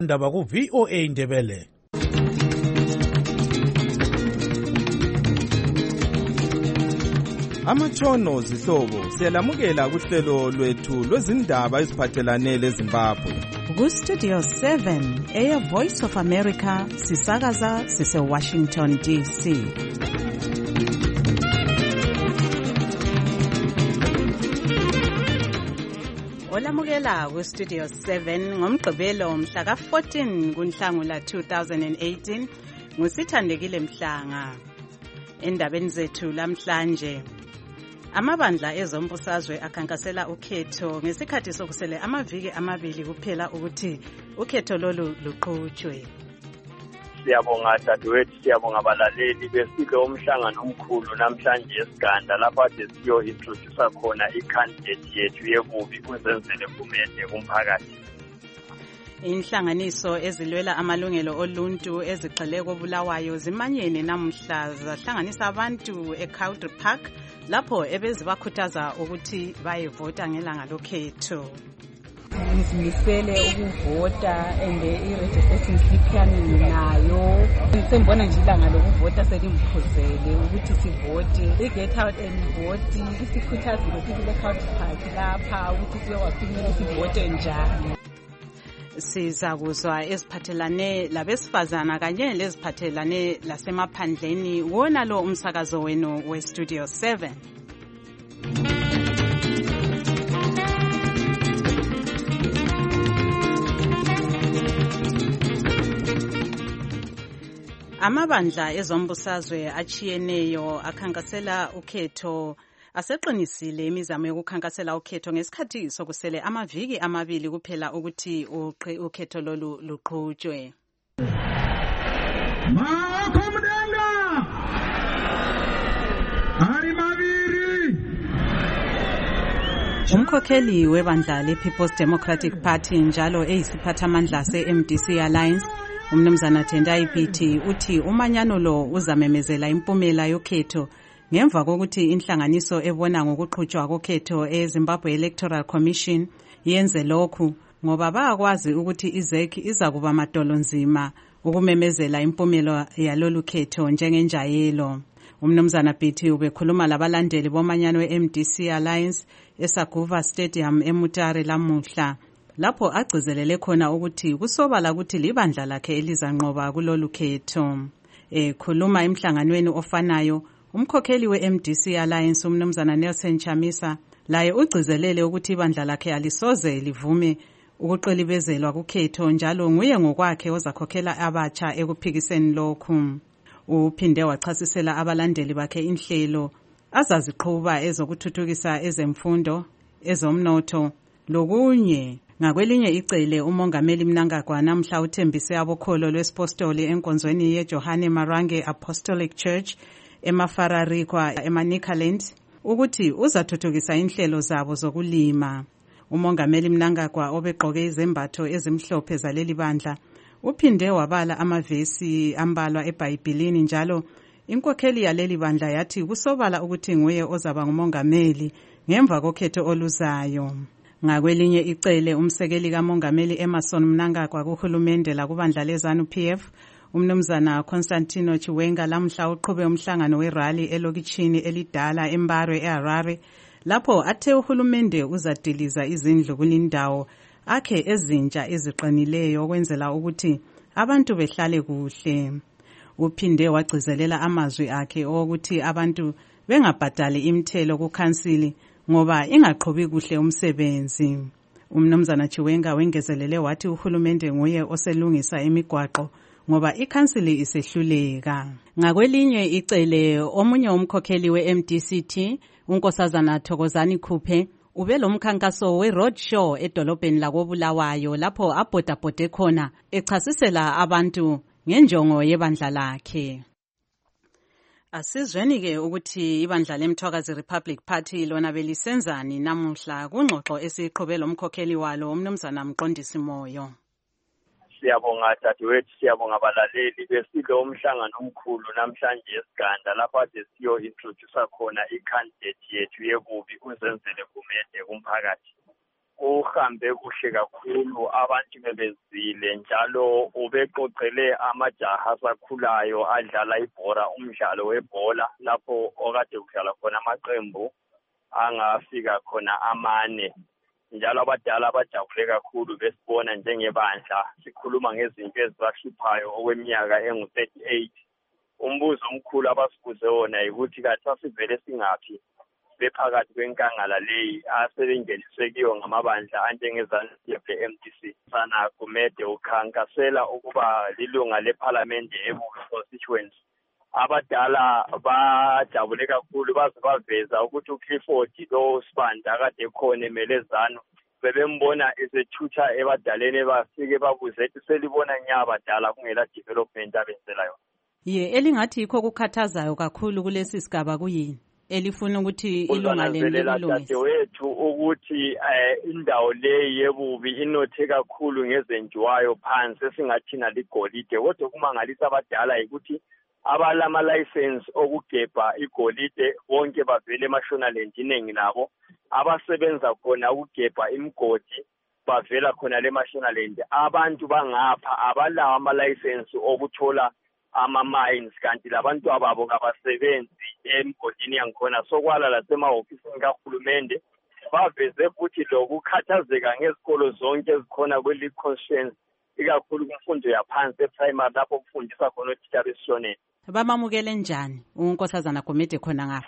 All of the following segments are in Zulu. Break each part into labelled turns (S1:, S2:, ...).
S1: Ndaba ku VOA Indebele.
S2: Amatshono zihlobo siyalamukela kuhlelo lwethu lwezindaba eziphathelane leZimbabwe.
S3: Ku Studio 7 Air Voice of America sisakaza sise Washington DC. Olamukela ku Studio 7 ngomgqibelo mhla ka-14 kuNhlangula 2018 ngusithandekile Mhlanga. Endabeni zethu lamhlanje, amabandla ezombusazwe akhankasela ukhetho ngesikhathi sokusele amaviki amabili kuphela ukuthi ukhetho lolu luqhutshwe.
S4: Siyabonga dadewethu, siyabonga abalaleli besilo umhlangano omkhulu namhlanje esiganda lapho ade siyo introduce khona i-candidate yethu yebubi kuzenzele kumende kumphakathi.
S3: Inhlanganiso ezilwela amalungelo oluntu ezigxile koBulawayo zimanyene namuhla zahlanganisa abantu eCountry Park lapho ebezibakhuthaza ukuthi bayevota ngelanga lokhetho.
S5: Ngizimisele ukuvota and i-registration slip yami nayo. Sembona nje ilanga lokuvota selimphuzele ukuthi sivote. Get out and vote. Isikhuthazi ukuthi le-Country Park lapha ukuthi siyowafinyela sivote njani.
S3: Sizakuzwa eziphathelane labesifazana kanye leziphathelane lasemaphandleni wona lo umsakazo wenu we-Studio 7. Amabandla ezombusazwe achiyeneyo akhankasela ukhetho aseqinisile imizamo yokukhankasela ukhetho ngesikhathi sokusele amaviki amabili kuphela ukuthi ukhetho lolu luqhutshwe. Umkhokheli webandla le-People's Democratic Party njalo eyisiphathamandla se-MDC Alliance, uMnumzana Tendai Biti, uthi umanyano lo uzamemezela impumela yokhetho ngemva kokuthi inhlanganiso ebona ngokuqhutshwa kokhetho eZimbabwe Electoral Commission yenze lokhu ngoba bayakwazi ukuthi iZEC izakuba madolo nzima ukumemezela impumelo yalolu khetho njengenjayelo. Umnumzana Biti ubekhuluma labalandeli bomanyano we-MDC Alliance eSaguva Stadium eMutare lamuhla lapho agcizelele khona ukuthi kusobala ukuthi libandla lakhe elizanqoba kulolu khetho. Khuluma emhlanganweni ofanayo, umkhokheli we-MDC Alliance uMnumzana Nelson Chamisa laye ugcizelele ukuthi ibandla lakhe alisoze livume ukuqilibezelwa kukhetho njalo nguye ngokwakhe ozakhokhela abatsha ekuphikiseni lokhu. Uphinde wachasisela abalandeli bakhe inhlelo azaziqhuba ezokuthuthukisa ezemfundo, ezomnotho lokunye. Ngakwelinye icele umongameli Mnangagwa namhla uthembise abokholo lwesipostoli enkonzweni yeJohane Marange Apostolic Church emafararikwa eManicaland ukuthi uzathuthukisa inhlelo zabo zokulima. Umongameli Mnangagwa obegqoke izembatho ezimhlophe zaleli bandla uphinde wabala amavesi ambalwa eBhayibhelini njalo inkokheli yaleli bandla yathi kusobala ukuthi nguye ozaba ngumongameli ngemva kokhetho oluzayo. Ngakwelinye icele umsekeli kamongameli Emerson Mnangagwa kuhulumende lakubandla leZANU-PF uMnumzana Constantino Chiwenga lamhla uqhube umhlangano werally elokitshini elidala eMbarwe eHarare lapho athe uhulumende uzadiliza izindlu kulindawo akhe ezintsha eziqinileyo okwenzela ukuthi abantu behlale kuhle. Uphinde wagcizelela amazwi akhe ukuthi abantu bengabhadali imithelo kukhansili ngoba ingaqhubi kuhle umsebenzi. Umnumzana Chiwenga wengezelele wathi uhulumende nguye oselungisa imigwaqo ngoba ikhansili isehluleka. Ngakwelinye icele omunye umkhokheli we-MDCT unkosazana Thokozani Khuphe ube lo mkhankaso we-road show edolobheni lakoBulawayo lapho abhodabhode khona echasisela abantu ngenjongo yebandla lakhe. Asizweni-ke ukuthi ibandla leMthwakazi Republic Party lona belisenzani namuhla kungxoxo esiqhube lo mkhokheli walo uMnumzana Mqondisi Moyo.
S4: Siyabonga dadewethu, siyabonga abalaleli besilo umhlangano omkhulu namhlanje esiganda lapho ade siyo introduce khona i-candidate yethu yebubi kuzenzele kumende kumphakathi. uhambe kuhle kakhulu abantu bebezile njalo ubeqoqele amajaha asakhulayo adlala ibhola umdlalo webhola lapho okade kudlala khona amaqembu angafika khona 4 njalo abadala bajabule kakhulu besibona njengebandla sikhuluma ngezinto ezibahluphayo okweminyaka engu-38. Umbuzo omkhulu abasibuze wona ukuthi kathi asivele singaphi bephakathi kwenkangala leyi asebengeniswe kiyo ngamabandla anjengezansi le-MDC. Sana Gumede ukhankasela ukuba lilunga lephalamende eBubi constituency. Abadala bajabule kakhulu baze baveza ukuthi uClifford lo Sibanda kade khona emelezano bebembona esethutha ebadaleni bafike babuze ethi selibona nya abadala kungela development abenzela yona.
S3: Elingathi yikho kukhathazayo kakhulu kulesi sigaba kuyini elifuna ukuthi ilunga lelilungise
S4: wethu ukuthi indawo leyi yeBubi inothe kakhulu ngezenjiwayo phansi esingathina ligolide kodwa kumangalisa abadala ukuthi abalama license okugebha igolide bonke bavele eMashonaland iningi nabo abasebenza khona ukugebha imigodi bavela khona leMashonaland. Abantu bangapha abalawo ama license okuthola ama-mines kanti labantu ababo kabasebenzi emgodini yangikhona sokwala lasemahofisini kahulumende baveze futhi lokukhathazeka ngezikolo zonke ezikhona kweli constituency ikakhulu kumfundo yaphansi eprimary lapho kufundisa khona othisha besishoneni.
S3: Bamamukele njani uNkosazana Gumede khona ngapha?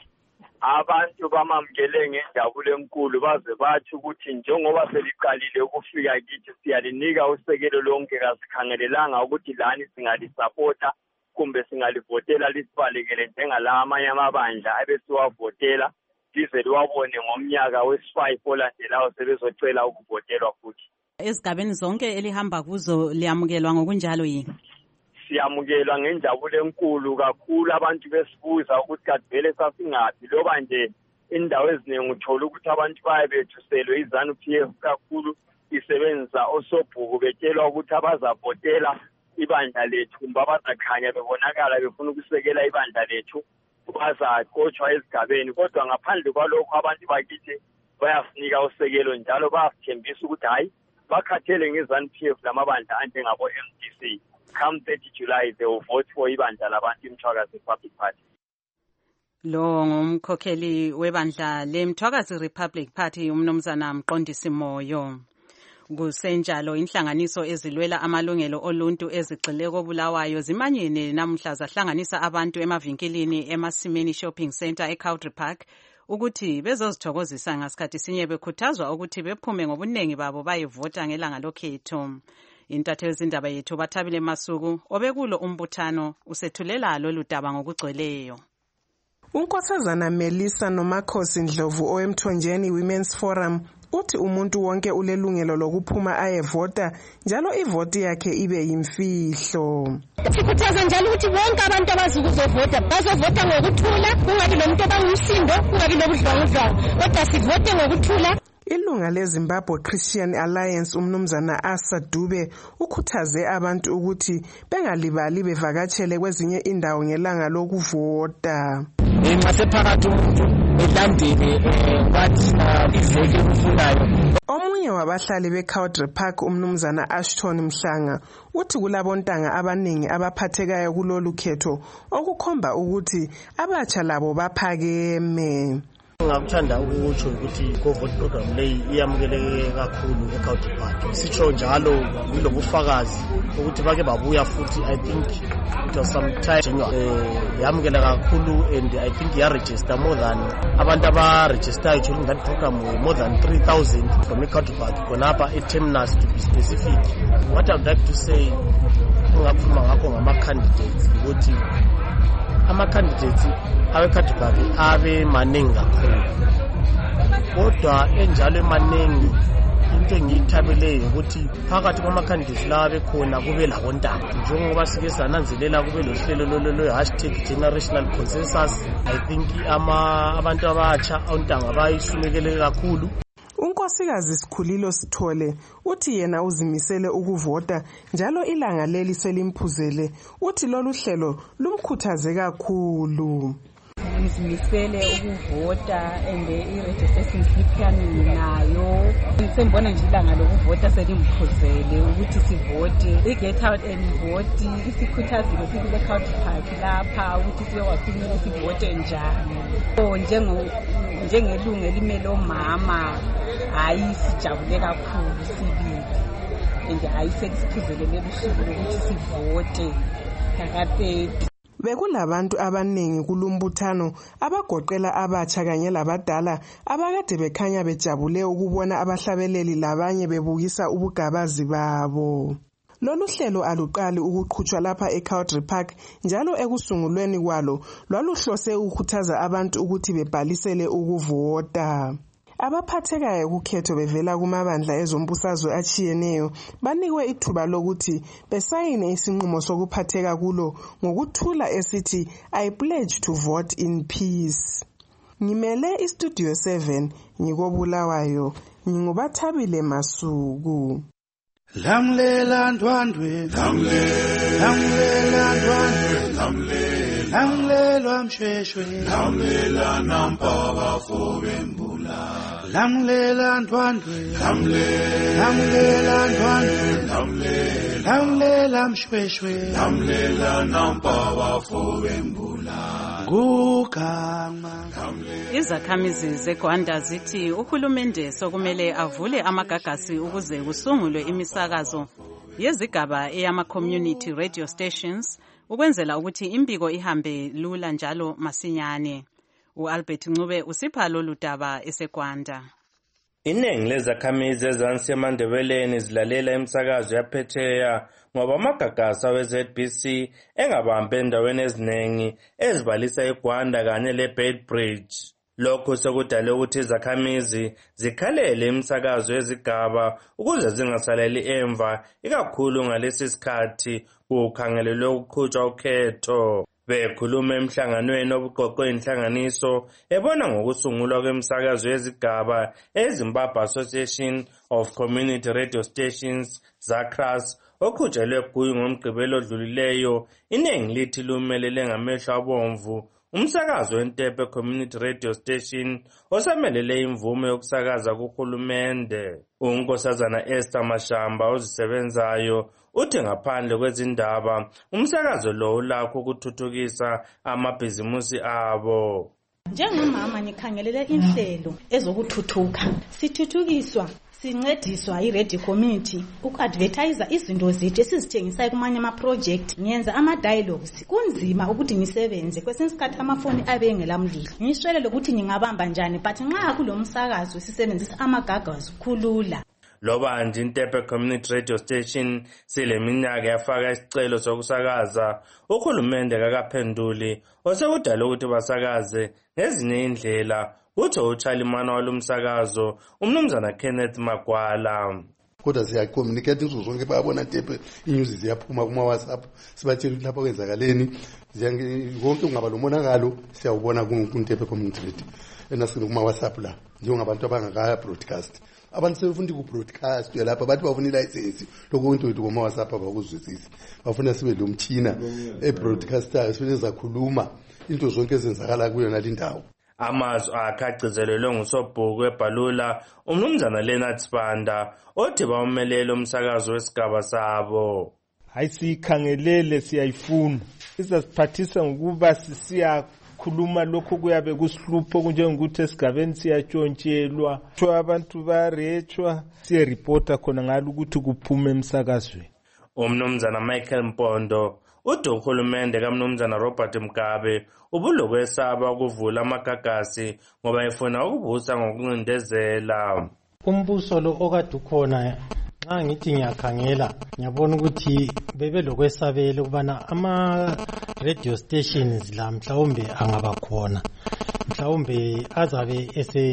S4: Abantu bamamukele ngenjabulo enkulu baze bathi ukuthi njengoba seliqalile ukufika kithi siyalinika usekelo lonke kasikhangelelanga ukuthi lani singalisupporta kumbe singalivotela lisibalekele njengala amanye amabandla abesiwavotela lize liwabone ngomnyaka wesi-5 olandelayo sebezocela ukuvotelwa futhi.
S3: Ezigabeni zonke elihamba kuzo liyamukelwa ngokunjalo yini?
S4: Siyamukelwa ngenjabulo enkulu kakhulu. Abantu besibuza ukuthi kade vele sasingaphi loba nje indawo eziningi uthola ukuthi abantu bayabethuselwe iZANU-PF kakhulu isebenzisa osobhuku betshelwa ukuthi abazavotela ibandla lethu bazakhanya bebonakala befuna ukusekela ibandla lethu bazaqotshwa ezigabeni kodwa ngaphandle kwalokho abantu bakithi bayasinika usekelo njalo bayasithembisa ukuthi hayi bakhathele ngeZANU-PF lamabandla anjengabo MDC. Come 30 July they will vote for ibandla labantu iMthwakazi Republic Party.
S3: Lo ngumkhokheli webandla leMthwakazi Republic Party umnumzana Mqondisi Moyo. Kusenjalo inhlanganiso ezilwela amalungelo oluntu ezigxile koBulawayo zimanyene namhla zahlanganisa abantu emavinkilini eMasimeni Shopping Center eCountry Park ukuthi bezozithokozisa ngasikhathi sinye bekhuthazwa ukuthi bephume ngobunengi babo bayivota ngelanga lokhetho. Intatheli zindaba yethu Bathabile Masuku obekulo umbuthano usethulela lolu daba ngokugcweleyo.
S6: uNkosazana Melissa Nomakhosi Ndlovu oMthonjeni Women's Forum uthi umuntu wonke ulelungelo lokuphuma ayevota njalo ivoti yakhe ibe yimfihlo.
S7: Sikhuthaza njalo ukuthi bonke abantu abazukuzovota bazovota ngokuthula kungabi lomuntu obangumsindo kungabi lobudlwangudlwangu kodwa sivote ngokuthula.
S6: Ilunga leZimbabwe Christian Alliance umnumzana Asa Dube ukhuthaze abantu ukuthi bengalibali bevakatshele kwezinye indawo ngelanga lokuvota.
S8: Ngasephakathi umuntu elandele wathi iveke ukufunayo.
S6: Omunye wabahlali beCountry Park umnumzana Ashton Mhlanga uthi kulabontanga abaningi abaphathekayo kulolu khetho okukhomba ukuthi abatsha labo baphakeme.
S8: Ngakuthanda ukutsho ukuthi i-vote program leyi iyamukeleke kakhulu eCountry Park. Sitsho njalo kulobufakazi ukuthi bake babuya futhi I think it was some time yamukela kakhulu and I think ya-register more than abantu aba-register during that program more than 3,000 from eCountry Park khonapha eTerminus to be specific. What I would like to say ungakhuluma ngakho ngama-candidates ukuthi ama-candidates abe-Country Park abe maningi kakhulu kodwa enjalo emaningi into engiyithabeleyo ukuthi phakathi kwama-candidates lawa bekhona kube labontanga njengoba sike sananzelela kube lohlelo lwe-hashtag generational consensus. I think abantu abatsha ontanga bayisumekele kakhulu.
S6: uNkosikazi Sikhulilo Sithole uthi yena uzimisele ukuvota njalo ilanga leli selimphuzele uthi lolu hlelo lumkhuthaze kakhulu.
S5: ngizimisele ukuvota and i-registration slip yami nginayo. Sengibona nje ilanga lokuvota selimphuzele ukuthi sivote. I-get out and vote isikhuthazile sibile County Park lapha ukuthi siyokwazi kumele sivote njani. So njengelungu elimele omama hayi sijabule kakhulu sibili. And hayi sekusiphuzelele usuku lokuthi sivote kakade.
S6: Bekulabantu abaningi kulumbuthano abagoqela abatsha kanye labadala abakade bekhanya bejabule ukubona abahlabeleli labanye bebukisa ubugabazi babo. Lolu hlelo aluqali ukuqhutshwa lapha eCowdry Park njalo ekusungulweni kwalo lwaluhlose ukukhuthaza abantu ukuthi bebhalisele ukuvota. Abaphathekayo kukhetho bevela kumabandla ezombusazwe achiyeneyo banikwe ithuba lokuthi besayine isinqumo sokuphatheka kulo ngokuthula esithi I pledge to vote in peace. Ngimele iStudio 7 ngikobulawayo ngingubathabile Masuku.
S1: Lamlela ndwandwe lamlela ndwandwe lamlela mshweshwe lamlela nampaba fobembula lamlela ndwandwe lamlela ndwandwe lamlela mshweshwe lamlela nampaba fobembula ngugama.
S3: Izakhamizi zeGwanda zithi uhulumende sokumele avule amagagasi ukuze kusungulwe imisakazo yezigaba eyama-community radio stations ukwenzela ukuthi imbiko ihambe lula njalo masinyane. U-Albert Ncube usipha lolu daba eseGwanda.
S9: Iningi lezakhamizi ezansi emandebeleni zilalela imisakazo yaphetheya ngoba amagagasi we-ZBC engabambe endaweni eziningi ezibalisa eGwanda kanye leBeitbridge. Lokho sekudale ukuthi izakhamizi zikhalele imisakazo yezigaba ukuze zingasaleli emva ikakhulu ngalesi sikhathi kukhangelelwe ukuqhutshwa ukhetho. Bekhuluma emhlanganweni obuqoqwe inhlanganiso ebona ngokusungulwa kwemisakazo yezigaba eZimbabwe Association of Community Radio Stations ZACRAS oqhutshelwe kuyo ngomgqibelo odlulileyo. Iningi lithi lumelele ngamehlo abomvu umsakazo weNtepe Community Radio Station osamelele imvume yokusakaza kuhulumende. Unkosazana Esther Mashamba ozisebenzayo uthi ngaphandle kwezindaba umsakazo lo ulakho ukuthuthukisa amabhizimusi abo.
S10: Njengomama ngikhangelele inhlelo ezokuthuthuka sithuthukiswa sincediswa i-radio community uku-advertise izinto zethu esizithengisayo kumanye ama-project. Ngenza ama-dialogues kunzima ukuthi ngisebenze kwesinye isikhathi amafoni abe engelamlilo ngishwele lokuthi ngingabamba njani but nxa kulo msakazo sisebenzisa amagagazi khulula.
S9: Loba nje Intepe Community Radio Station sileminyaka yafaka isicelo sokusakaza uhulumende kakaphenduli osekudala ukuthi basakaze ngezinye indlela. Utho uChalimana walumsakazo umnumzana Kenneth Magwala.
S11: Kodwa siyacommunicate izinto zonke bayabona Intepe inews ziyaphuma kuma WhatsApp sibathela lapha kwenzakaleni konke ungaba lomonakalo siyawubona kuNtepe Community Radio enasini kuma WhatsApp la njengabantu abangakaya broadcast. Abantu sebefunda ku-broadcast lapha bathi bafuna i-license lokunto wethu kuma WhatsApp abakuzwisisi bafuna sibe lo mthina e-broadcaster sifike zakhuluma into zonke ezenzakala kuyona lindawo.
S9: Amazwi akhacizelelwe ngusobhuku eBhalula umnumzana Leonard Sibanda othi bawumelele umsakazo wesigaba sabo.
S12: Hayi sikhangelele siyayifuna izasiphathisa ngokuba sisiyakhuluma lokho kuyabe kusihlupho kunjengokuthi esigabeni siyatshontshela abantu barechwa siyereporta khona ngalo ukuthi kuphume emsakazweni.
S9: Umnumzana Michael Mpondo uthi uhulumende kaMnumzana Robert Mugabe ubulokwesaba ukuvula amagagasi ngoba efuna ukubusa ngokuncindezela.
S13: Umbuso lo okade ukhona nxa ngithi ngiyakhangela ngiyabona ukuthi bebelokwesabela ukubana ama radio stations la mhlawumbe angaba khona mhlawumbe azabe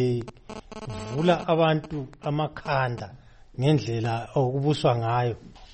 S13: esevula abantu amakhanda ngendlela okubuswa ngayo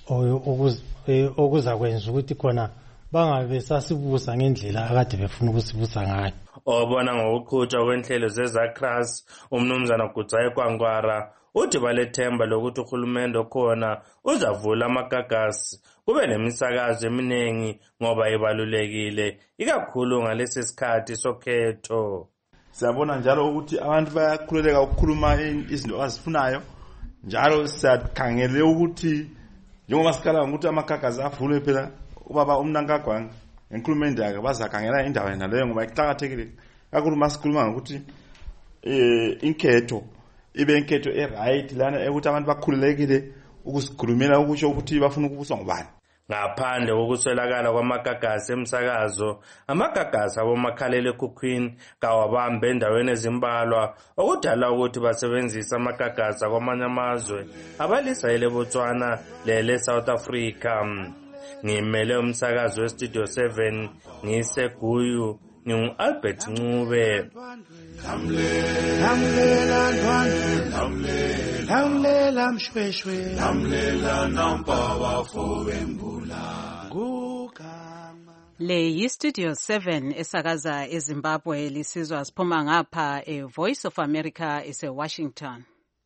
S13: okuzakwenza ukuthi khona bangabe sasibusa ngendlela akade befuna ukusibusa ngayo.
S9: Obona ngokuqhutshwa kwenhlelo zeZACRAS umnumzana Gudzayi Kwangwara uthi balethemba lokuthi uhulumende okhona uzavula amagagasi kube nemisakazo eminingi ngoba ibalulekile ikakhulu ngalesi sikhathi sokhetho.
S14: Siyabona njalo ukuthi abantu bayakhululeka ukukhuluma izinto azifunayo, njalo siyakhangele ukuthi njengoba sikhala ngokuthi amagagasi avulwe phela ubaba uMnankagwana enkulumeni yakhe bazakhangela indawo naleyo ngoba iqhakathekile kakhulu masikhuluma ngokuthi inketho ibe inketho right lana ukuthi abantu bakhululekile ukusikhulumela ukusho ukuthi bafuna ukubuswa ngubani.
S9: Ngaphandle kokuswelakala kwamagagasi emsakazo, amagagasi abomakhalele ekhukhwini kawabambe endaweni ezimbalwa okudala ukuthi basebenzisa amagagasi akwamanye amazwe abalisa eLebotswana lele-South Africa. Ngimele umsakazo weStudio 7 ngiseGuyu ngingu-Albert Ncube.
S1: Lamlela mshweshwe lamlela nampaba fowembula
S3: le yiStudio 7 esakaza eZimbabwe lisizwa siphuma ngapha eVoice of America eseWashington.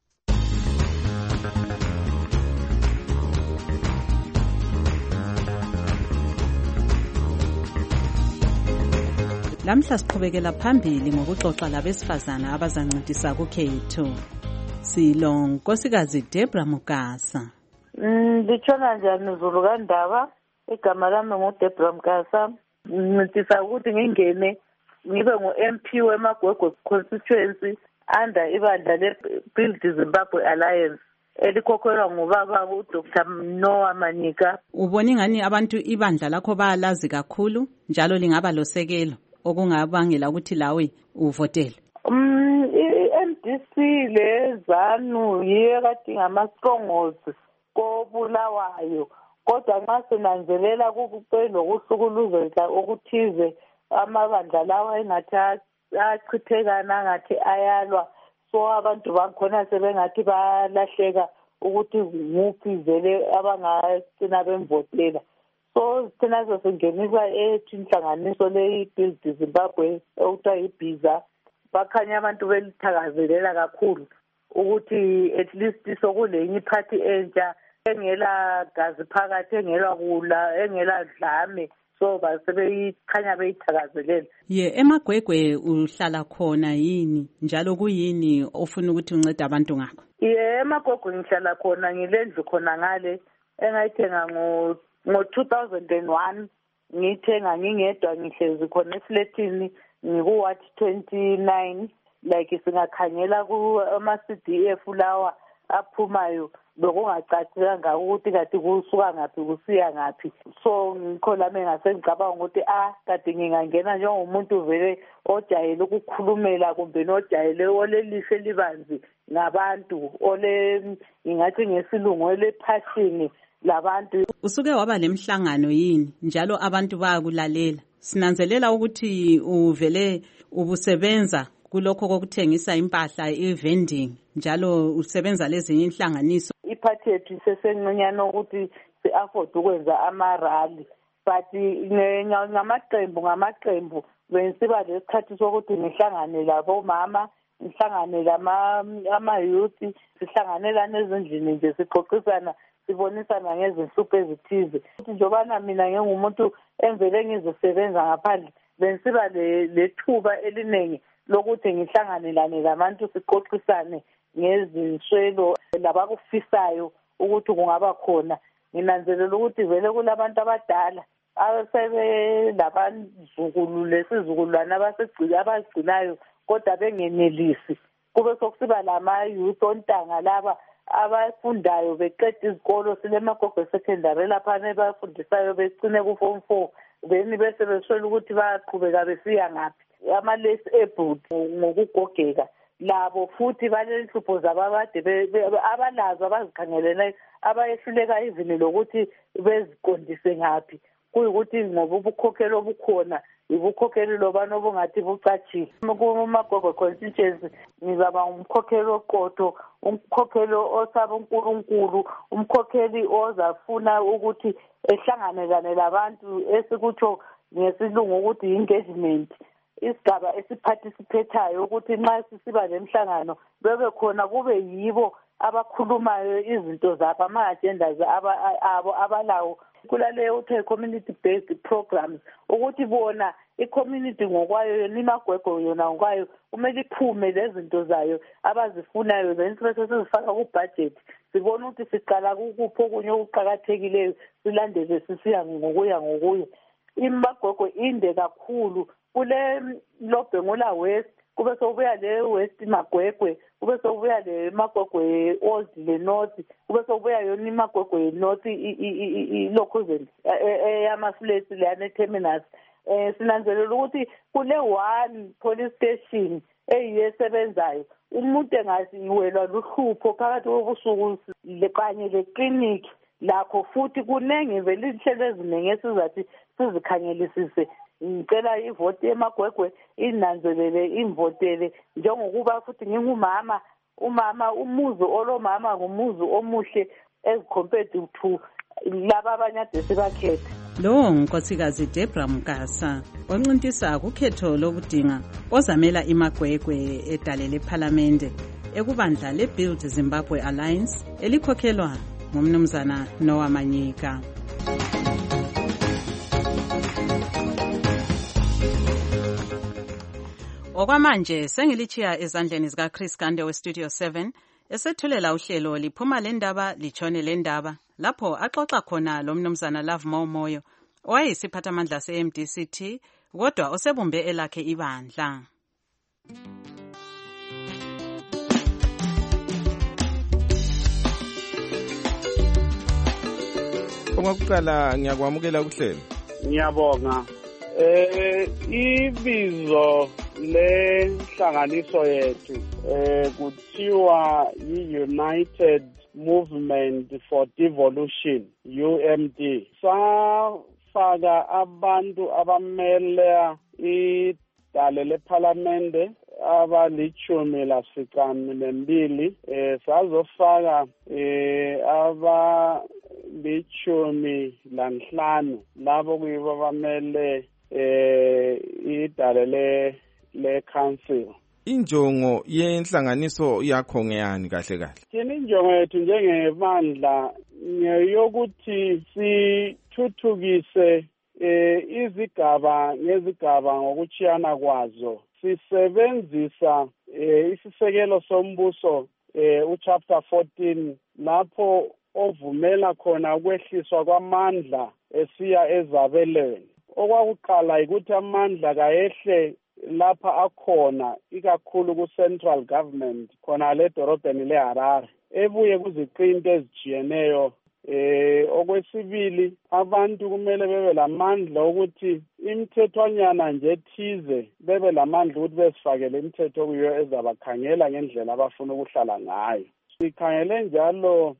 S3: Lamhla siqhubekela phambili ngokuxoxa labesifazana abazancedisa kuK2. Silo Nkosikazi Debra Mugasa.
S15: Litshona njani Zulu kaNdaba? Igama lami nguDebra Mugasa. Ngicisa ukuthi ngingene ngibe ngo-MP weMagwegwe constituency under ibandla le-Build Zimbabwe Alliance elikhokhelwa ngubaba uDr. Noah Manika.
S3: Ubona ngani abantu ibandla lakho bayalazi kakhulu njalo lingaba losekelo okungabangela ukuthi lawe uvotele?
S15: MDC lezanu yiyo kade ngama-strongholds kobulawayo, kodwa nxa sinanzelela kukucela usuku luzoyisa okuthize amabandla lawa engathi achithekana ngathi ayalwa, so abantu bakhona sebengathi bayalahleka ukuthi nguphi vele abangagcina bemvotela. So thina sesingenisa ethu inhlanganiso le-Build Zimbabwe okuthiwa yiBhiza. Bakhanya abantu belithakazelela kakhulu ukuthi at least sokulenye iphathi entsha engela gazi phakathi, engela kula, engela dlame, so basebeyikhanya beyithakazelela.
S3: eMagwegwe uhlala khona yini njalo kuyini ofuna ukuthi uncede abantu ngakho?
S15: eMagwegwe ngihlala khona, ngilendlu khona ngale engayithenga ngo-2001, ngiyithenga ngingedwa ngihlezi khona efletini ngikuward 29, like singakhangela ama-CDF lawa aphumayo bekungacacanga ukuthi kade kusuka ngaphi kusiya ngaphi. So ngikho lami ngasengicabanga ukuthi kade ngingangena njengomuntu vele ojayele ukukhulumela kumbe nojayele olelihle libanzi ngabantu, ngingathi ngesilungu olephashini labantu.
S3: Usuke waba lemhlangano yini njalo abantu bayakulalela? Sinanzelela ukuthi uvele ubusebenza kulokho kokuthengisa impahla i-vending njalo usebenza lezinye inhlanganiso.
S15: Iphathi yethu isesencinyane ukuthi si-afford ukwenza ama-rally, but ngamaqembu bensiba lesikhathi sokuthi ngihlangane labomama, ngihlangane ama-youth, sihlanganelana ezindlini nje sixoxisana, sibonisana ngezinhlupho ezithize. Ukuthi njobana mina ngingumuntu emvele ngizosebenza ngaphandle, bensiba lethuba eliningi lokuthi ngihlanganelane labantu sixoxisane ngezinswelo labakufisayo ukuthi kungaba khona. Nginanzelela ukuthi vele kulabantu abadala abasebelabazukulu lesizukulwana abazigcinayo kodwa bengenelisi. Kube sokusiba lama-youth ontanga laba abafundayo beqeda izikolo, sileMagwegwe secondary laphana bafundisayo becine ku-form 4, then bese beswela ukuthi bayaqhubeka besiya ngaphi. Ama-less abled ngokugogeka labo futhi balenhlupho zababade abalazo abazikhangelelayo, abayehluleka even lokuthi beziqondise ngaphi, kuyikuthi ngoba ubukhokheli obukhona ibukhokheli lobani obungathi bucatshile. KuMagwegwe constituency ngizaba umkhokheli oqotho, umkhokheli osaba uNkulunkulu, umkhokheli ozafuna ukuthi ehlanganelane labantu esikutsho ngesilungu ukuthi engagement, isigaba esiparticipatayo ukuthi nxa sisiba lemhlangano bebe khona kube yibo abakhulumayo izinto zabo ama-agendas abo abalawo kulaleyo uthe community based programs ukuthi bona i-community ngokwayo yona imagwegwe yona ngokwayo kumele iphume lezinto zayo abazifunayo ze-interest sizifaka ku-budget sibona ukuthi siqala kukuphi okunye okuqakathekileyo silandele sisiya ngokuya imagwegwe inde kakhulu kule Lobhengula West kube sokubuya le West Magwegwe kube sokubuya le Magwegwe Old le North kube sokubuya yona imagwegwe North i-Lokhuzeni eyamaflats leyane terminus sinanzelela ukuthi kule one police station eyisebenzayo umuntu engasiwelwa luhlupho phakathi kobusuku kanye le-clinic lakho futhi kunenge vele inhlelo eziningi esizathi sizikhangelisise ngicela ivoti emagwegwe inanzelele imvotele njengokuba futhi ngingumama umuzi olomama ngumuzi omuhle as compared to laba abanye ade sibakhetha.
S3: Lo Nkosikazi Debra Mkasa oncintisa kukhetho lokudinga ozamela imagwegwe edale lePhalamende ekubandla leBuild Zimbabwe Alliance elikhokhelwa ngumnumzana Noah Manyika. Okwamanje sengilichiya ezandleni zika Chris Kande we Studio 7 esethulela uhlelo liphuma lendaba lichone lendaba lapho axoxa khona lo mnumzana Love Moyo owayisiphathamandla se-MDCT kodwa osebumbe elakhe ibandla.
S2: Okokuqala ngiyakwamukela kuhlelo.
S16: Ngiyabonga. Ibizo lenhlanganiso yethu kuthiwa yi-United Movement for Devolution, UMD. Safaka abantu abamele idale lePhalamende abalichumi lasificaminwembili sazofaka abalichumi lanhlanu labo kuyibo abamele idale le-council.
S2: Injongo yenhlanganiso yakho ngeyani kahle kahle?
S16: Thina injongo yethu njengebandla ngeyokuthi sithuthukise izigaba ngezigaba ngokuchiyana kwazo. Sisebenzisa isisekelo sombuso uchapter 14 lapho ovumela khona ukwehliswa kwamandla esiya ezabelweni. Okwakuqala ukuthi amandla kayehle lapha akhona ikakhulu ku-central government khona le dorobheni leHarare ebuye kuziqinto ezijiyeneyo. Okwesibili abantu kumele bebe lamandla ukuthi imithethwanyana nje thize bebe lamandla ukuthi besifakele imithetho kuyo ezabakhangela ngendlela abafuna ukuhlala ngayo. Sikhangele njalo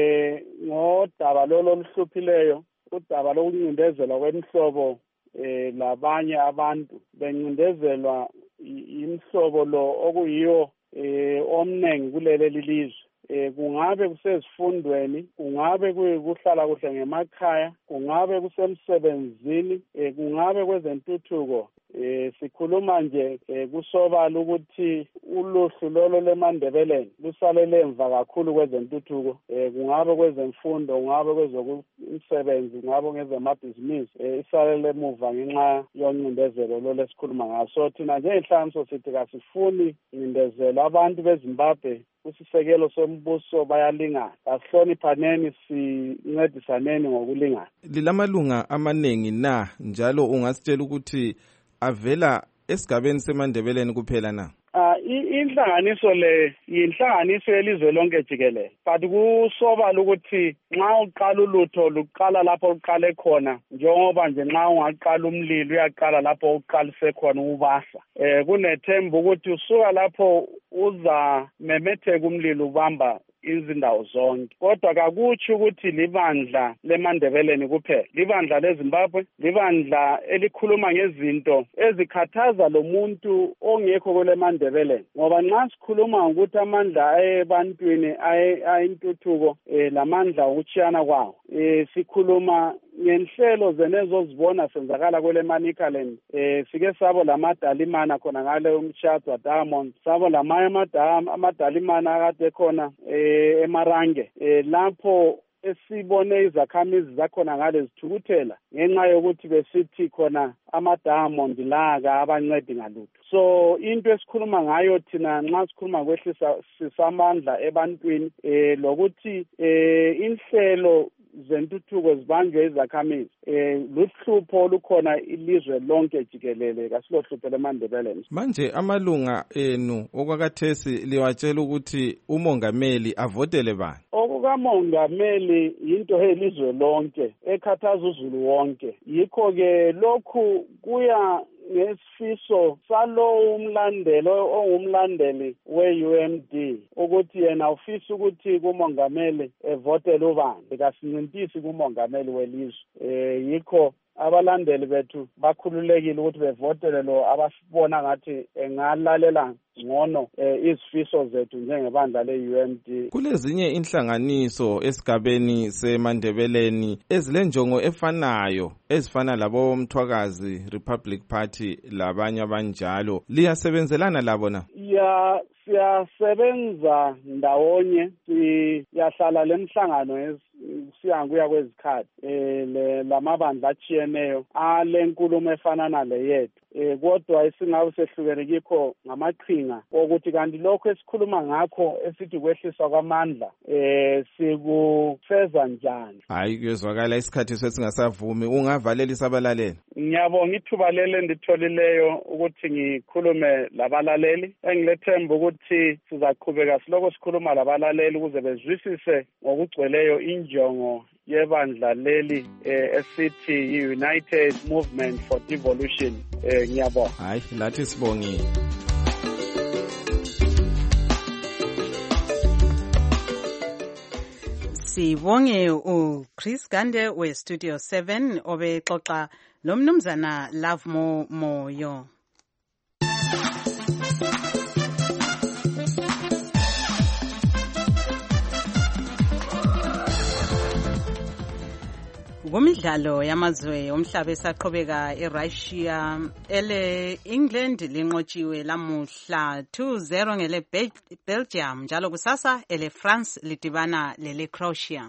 S16: ngodaba lolo oluhluphileyo udaba lokuncindezelwa kwemihlobo labanye abantu bencindezelwa imihlobo lo okuyiyo omnengi kuleli lizwe. Kungabe kusezifundweni, kungabe kuyikuhlala kuhle ngemakhaya, kungabe kusemsebenzini, kungabe kwezentuthuko. Sikhuluma nje kusobala ukuthi uluhlu lolo leMandebeleni lusalele emva kakhulu kwezentuthuko. Kungabe kwezemfundo, kungabe kwezokumsebenzi, kungabe ngezamabhizinisi, isalele emuva ngenxa yoncindezelo lo lesikhuluma ngaso. Thina njengenhlanganiso sithi kasifuni incindezelo. Abantu beZimbabwe kusisekelo sombuso bayalingana. Asihloniphaneni, sincedisaneni ngokulingana.
S2: Lilamalunga amanengi na njalo ungasitshela ukuthi avela esigabeni seMandebeleni kuphela na?
S16: Inhlanganiso le yinhlanganiso yelizwe lonke jikelele, but kusobala ukuthi nxa uqala ulutho luqala lapho uqale khona, njengoba nje nxa ungaqala umlilo uyaqala lapho uqalise khona ubasa. Kunethemba ukuthi usuka lapho uza memetheka umlilo ubamba izindawo zonke. Kodwa kakutsho ukuthi libandla leMandebeleni kuphela, libandla leZimbabwe, libandla elikhuluma ngezinto ezikhathaza lo muntu ongekho kule Mandebeleni. Ngoba nxa sikhuluma ukuthi amandla ebantwini ayintuthuko lamandla okuchiyana kwawo, sikhuluma ngenhlelo zenezozibona senzakala kwele Manicaland sike sabo lamaDalimana khona ngale umshado Diamond sabo lamanye amaDalimana akade khona eMarange lapho esibone izakhamizi zakhona ngale zithukuthela ngenxa yokuthi besithi khona ama-Diamond laka abancedi ngalutho. So into esikhuluma ngayo thina nxa sikhuluma kwehlisa sisamandla ebantwini lokuthi inhlelo zentuthuko zibanjwe izakhamizi luhlupho olukhona ilizwe lonke jikelele kasilohlupho leMandebeleni.
S2: Manje amalunga enu okwakathesi liwatshela ukuthi umongameli avotele bani?
S16: Okukamongameli yinto elizwe lonke ekhathaza uzulu wonke. Yikho ke lokhu kuya ngesifiso salo ongumlandeli we-UMD ukuthi yena ufisa ukuthi kumongameli evotele ubani kasincintisi kumongameli welizwe. Yikho abalandeli bethu bakhululekile ukuthi bevotele lo abasibona ngathi engalalela ngcono izifiso zethu njengebandla le-UMD.
S2: Kulezinye inhlanganiso esigabeni seMandebeleni ezilenjongo efanayo ezifana labo Mthwakazi Republic Party labanye abanjalo, liyasebenzelana labo na? Siyasebenza ndawonye, siyahlala lemhlangano siyanguya kwezikhathi lamabandla achiyeneyo alenkulumo efana nale yethu. Kodwa isingabe sehlukene kikho ngamaqhinga ukuthi kanti lokho esikhuluma ngakho esithi kwehliswa kwamandla sikufeza njani. Hayi kuyezwakala isikhathi sesingasavumi, ungavalelisa abalaleli.
S16: Ngiyabonga ithuba leli nditholileyo ukuthi ngikhulume labalaleli. Engilethemba ukuthi sizaqhubeka siloko sikhuluma labalaleli ukuze bezwisise ngokugcweleyo injongo yebandla leli esithi United Movement for Devolution. Ngiyabonga.
S2: Hayi lathi sibongile.
S3: Sibonge uChris Gande we Studio 7 obexoxa lo mnumzana Love Moyo. Kumidlalo yamazwe omhlaba esaqhubeka eRussia ele-England linqotshiwe lamuhla 2-0 ngele Belgium njalo kusasa ele-France lidibana lele-Croatia.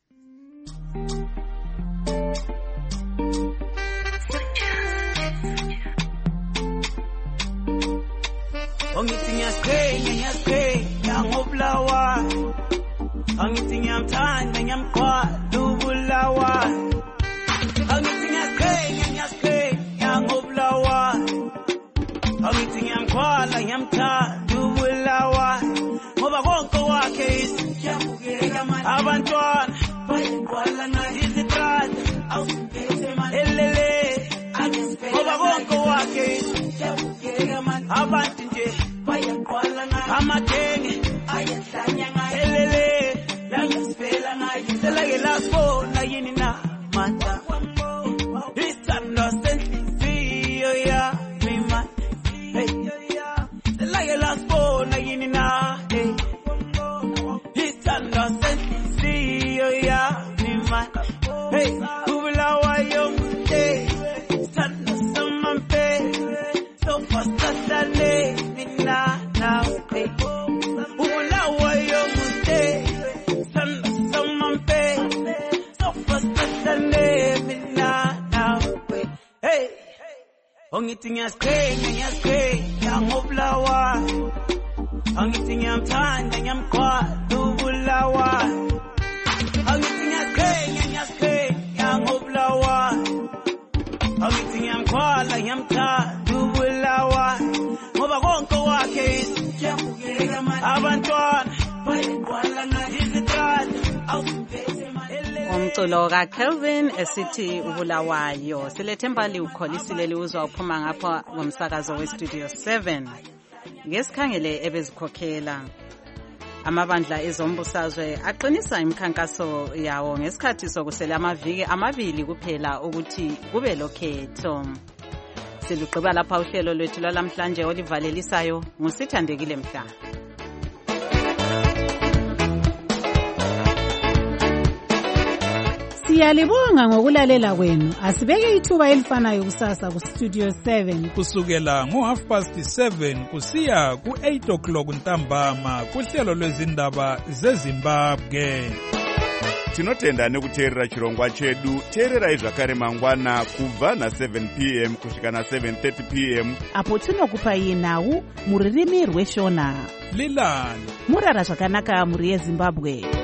S17: Angithi ngiyasqhenya ngobulawa angithi ngiyamthanda ngiyamqhwala ubulawa angithi ngiyasqhenya ngobulawa angithi ngiyamqhwala ngiyamthanda ubulawa ngoba konke wakhe isijabukela manje abantwana bayiqhwala naye izitrada awusiphethe manje elele ngoba konke wakhe isijabukela manje abantu nje bayiqhwala naye amadenge ayahlanya ngaye elele langisifela naye selake lasibona yini na mata isithando senhliziyo yami manje selake lasibona yini na isithando senhliziyo yami manje ubulawa yomde isithando samampe sofasahlale mina nawe ubulawa yomde angithi ngiyasqhenya ngobulawa angithi ngiyamthanda ngiyamqhwala ubulawa angithi ngiyasqhenya ngobulawa angithi ngiyamqhwala ngiyamthanda ubulawa ngoba konke wakhe isijabukela manje abantwana bayiqhwala naye izitrada awusiphethe
S3: umculo kaKelvin esithi ubulawayo silethemba liwukholisile liwuzwa uphuma ngapha ngomsakazo weStudio 7 ngesikhangele ebezikhokhela amabandla ezombusazwe aqinisa imikhankaso yawo ngesikhathi sokusela amaviki amabili kuphela ukuthi kube lokhetho. Siluqhiba lapha uhlelo lwethu lwalamhlanje olivalelisayo ngusithandekile Mhlanga.
S18: Siyalibonga ngokulalela kwenu. Asibeke ithuba elifanayo kusasa ku Studio 7
S19: kusukela ngo7:30 kusiya ku8 ntambama kuhlelo lwezindaba zeZimbabwe.
S20: Tinotenda nekuteerera chirongwa chedu. Teererai zvakare mangwana kubva na7 p.m. kusvika na7:30 p.m.
S21: apo tinokupai nhau muririmi rweshona.
S19: Lilani
S21: murara zvakanaka muri yeZimbabwe.